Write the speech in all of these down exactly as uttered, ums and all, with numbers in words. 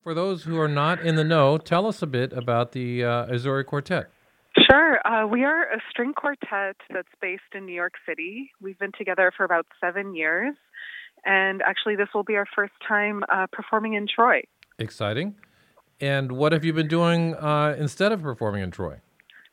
For those who are not in the know, tell us a bit about the uh, Azuri Quartet. Sure. Uh, we are a string quartet that's based in New York City. We've been together for about seven years. And actually, this will be our first time uh, performing in Troy. Exciting. And what have you been doing uh, instead of performing in Troy?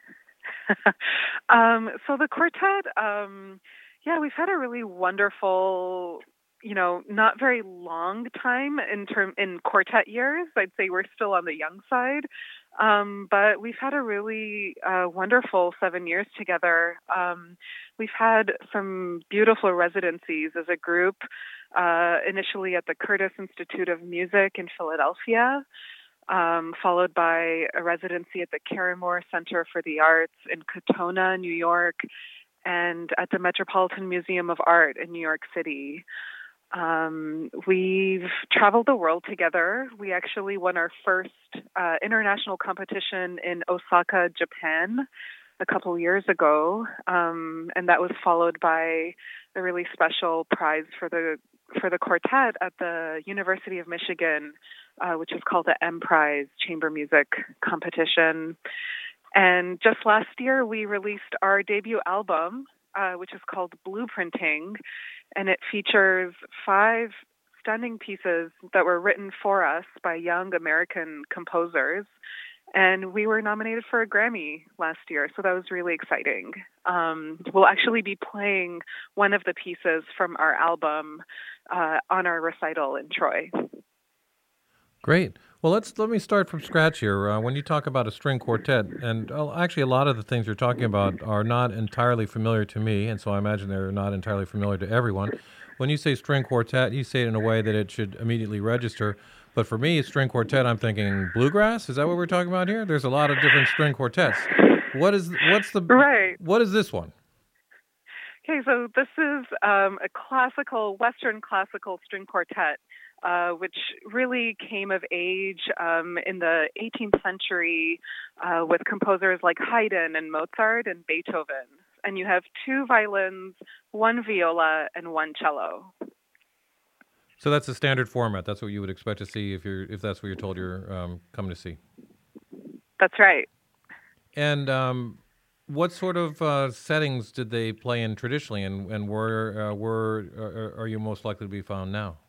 um, so the quartet, um, yeah, we've had a really wonderful, you know, not very long time in term in quartet years. I'd say we're still on the young side, um, but we've had a really uh, wonderful seven years together. Um, we've had some beautiful residencies as a group. Uh, initially at the Curtis Institute of Music in Philadelphia, um, followed by a residency at the Carrymore Center for the Arts in Katonah, New York, and at the Metropolitan Museum of Art in New York City. Um, we've traveled the world together. We actually won our first uh, international competition in Osaka, Japan, a couple years ago, um, and that was followed by a really special prize for the for the quartet at the University of Michigan, uh, which is called the M Prize Chamber Music Competition. And just last year, we released our debut album, uh, which is called Blueprinting, and it features five stunning pieces that were written for us by young American composers. And we were nominated for a Grammy last year, so that was really exciting. Um, we'll actually be playing one of the pieces from our album uh, on our recital in Troy. Great. Well, let's let me start from scratch here. Uh, when you talk about a string quartet, and uh, actually a lot of the things you're talking about are not entirely familiar to me, and so I imagine they're not entirely familiar to everyone. When you say string quartet, you say it in a way that it should immediately register. But for me, string quartet, I'm thinking bluegrass. Is that what we're talking about here? There's a lot of different string quartets. What is what's the Right. what is this one? Okay, so this is um, a classical, Western classical string quartet, uh, which really came of age um, in the eighteenth century uh, with composers like Haydn and Mozart and Beethoven. And you have two violins, one viola, and one cello. So that's the standard format. That's what you would expect to see if you're if that's what you're told you're um, coming to see. That's right. And um, what sort of uh, settings did they play in traditionally, and and where uh, were uh, are you most likely to be found now?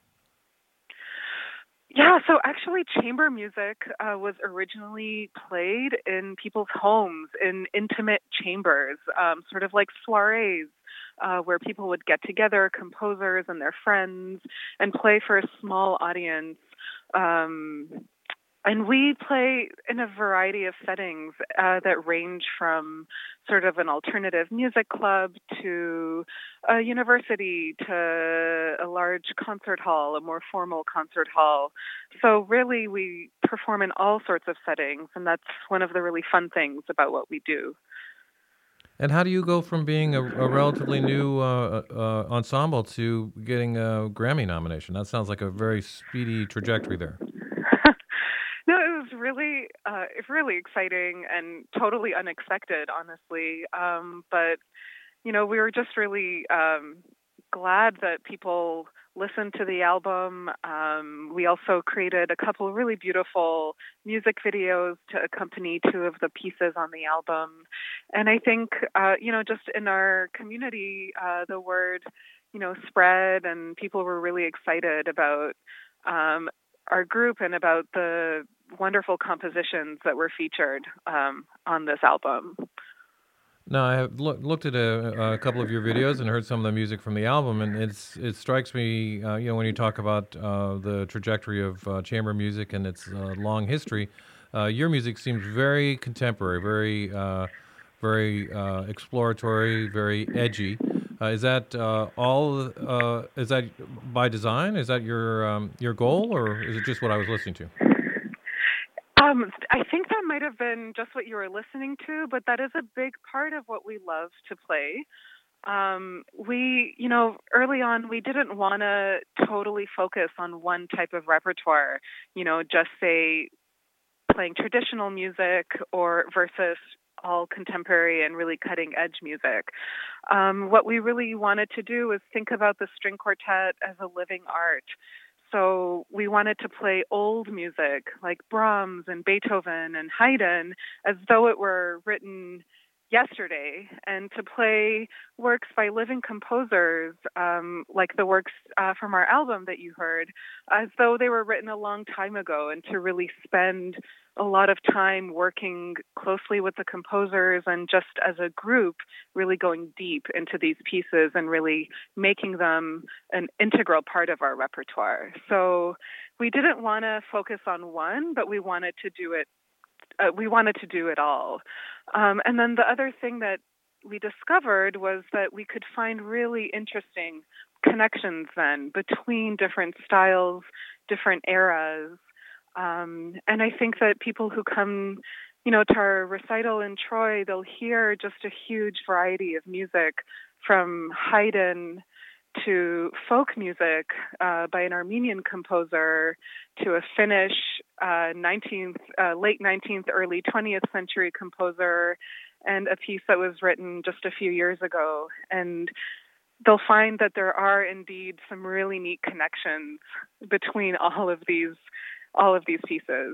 Yeah, so actually, chamber music uh, was originally played in people's homes in intimate chambers, um, sort of like soirees, uh, where people would get together, composers and their friends, and play for a small audience. Um, and we play in a variety of settings uh, that range from sort of an alternative music club to a university to a large concert hall, a more formal concert hall. So really, we perform in all sorts of settings, and that's one of the really fun things about what we do. And how do you go from being a, a relatively new uh, uh, ensemble to getting a Grammy nomination? That sounds like a very speedy trajectory there. No, it was really, uh, really exciting and totally unexpected, honestly. Um, but you know, we were just really um, glad that people listened to the album. Um, we also created a couple of really beautiful music videos to accompany two of the pieces on the album. And I think, uh, you know, just in our community, uh, the word, you know, spread, and people were really excited about um, our group and about the wonderful compositions that were featured um, on this album. No, I have look, looked at a, a couple of your videos and heard some of the music from the album, and it's it strikes me, uh, you know, when you talk about uh, the trajectory of uh, chamber music and its uh, long history, uh, your music seems very contemporary, very uh, very uh, exploratory, very edgy. Uh, is that uh, all? Uh, is that by design? Is that your um, your goal, or is it just what I was listening to? Um, I think that might have been just what you were listening to, but that is a big part of what we love to play. Um, we, you know, early on, we didn't want to totally focus on one type of repertoire, you know, just say playing traditional music or versus all contemporary and really cutting edge music. Um, what we really wanted to do was think about the string quartet as a living art. So we wanted to play old music like Brahms and Beethoven and Haydn as though it were written yesterday, and to play works by living composers, um, like the works uh, from our album that you heard, as though they were written a long time ago, and to really spend a lot of time working closely with the composers and just as a group really going deep into these pieces and really making them an integral part of our repertoire. So we didn't want to focus on one, but we wanted to do it Uh, we wanted to do it all. Um, and then the other thing that we discovered was that we could find really interesting connections then between different styles, different eras. Um, and I think that people who come, you know, to our recital in Troy, they'll hear just a huge variety of music from Haydn to folk music uh, by an Armenian composer, to a Finnish uh, nineteenth, uh, late nineteenth, early twentieth century composer, and a piece that was written just a few years ago. And they'll find that there are indeed some really neat connections between all of these, all of these pieces.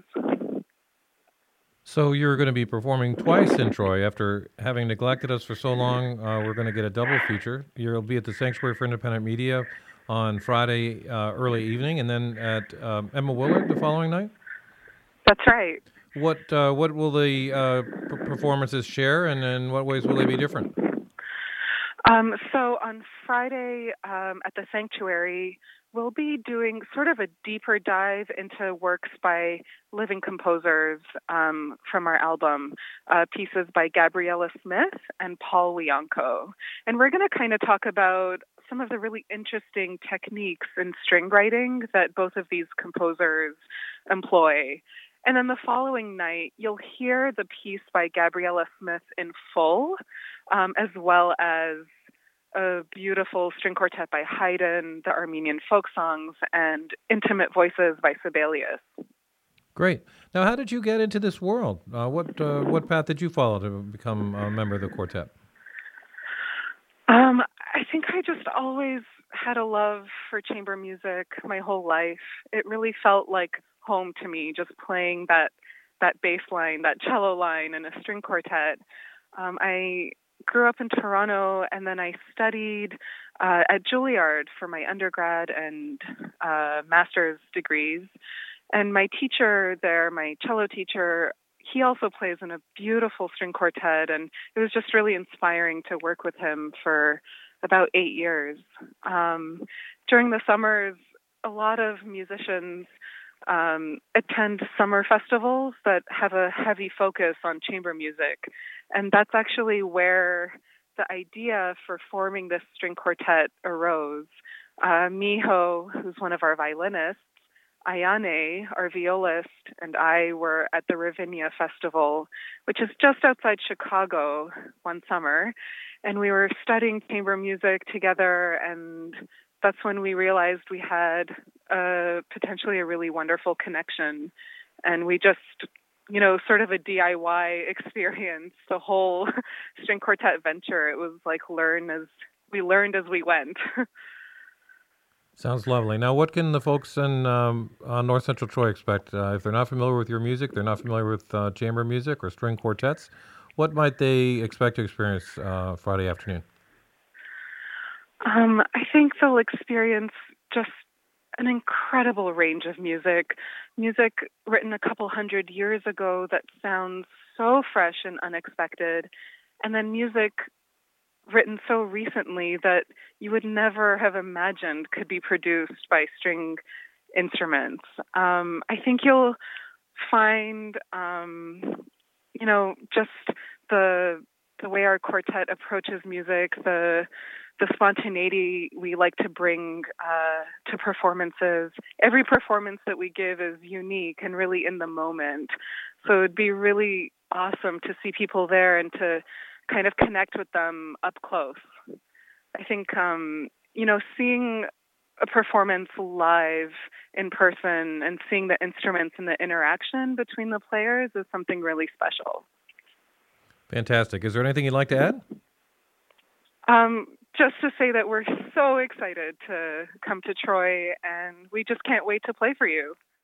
So you're going to be performing twice in Troy after having neglected us for so long. Uh, we're going to get a double feature. You'll be at the Sanctuary for Independent Media on Friday uh, early evening, and then at um, Emma Willard the following night. That's right. What uh, what will the uh, p- performances share, and in what ways will they be different? Um, so on Friday um, at the Sanctuary, we'll be doing sort of a deeper dive into works by living composers um, from our album, uh, pieces by Gabriella Smith and Paul Wianco. And we're going to kind of talk about some of the really interesting techniques in string writing that both of these composers employ. And then the following night, you'll hear the piece by Gabriella Smith in full, um, as well as a beautiful string quartet by Haydn, the Armenian folk songs, and intimate voices by Sibelius. Great. Now, how did you get into this world? Uh, what uh, what path did you follow to become a member of the quartet? Um, I think I just always had a love for chamber music my whole life. It really felt like home to me, just playing that that bass line, that cello line, in a string quartet. Um, I grew up in Toronto, and then I studied uh, at Juilliard for my undergrad and uh, master's degrees. And my teacher there, my cello teacher, he also plays in a beautiful string quartet, and it was just really inspiring to work with him for about eight years. Um, during the summers, a lot of musicians um, attend summer festivals that have a heavy focus on chamber music. And that's actually where the idea for forming this string quartet arose. Uh, Miho, who's one of our violinists, Ayane, our violist, and I were at the Ravinia Festival, which is just outside Chicago, one summer. And we were studying chamber music together, and that's when we realized we had uh, potentially a really wonderful connection. And we just, you know, sort of a D I Y experience, the whole string quartet venture. It was like learn as we learned as we went. Sounds lovely. Now, what can the folks in um, uh, North Central Troy expect? Uh, if they're not familiar with your music, they're not familiar with uh, chamber music or string quartets, what might they expect to experience uh, Friday afternoon? Um, I think they'll experience just an incredible range of music, music written a couple hundred years ago that sounds so fresh and unexpected, and then music written so recently that you would never have imagined could be produced by string instruments. Um, I think you'll find, um, you know, just the the way our quartet approaches music, the the spontaneity we like to bring uh, to performances. Every performance that we give is unique and really in the moment. So it'd be really awesome to see people there and to kind of connect with them up close. I think, um, you know, seeing a performance live in person and seeing the instruments and the interaction between the players is something really special. Fantastic. Is there anything you'd like to add? Um, just to say that we're so excited to come to Troy, and we just can't wait to play for you.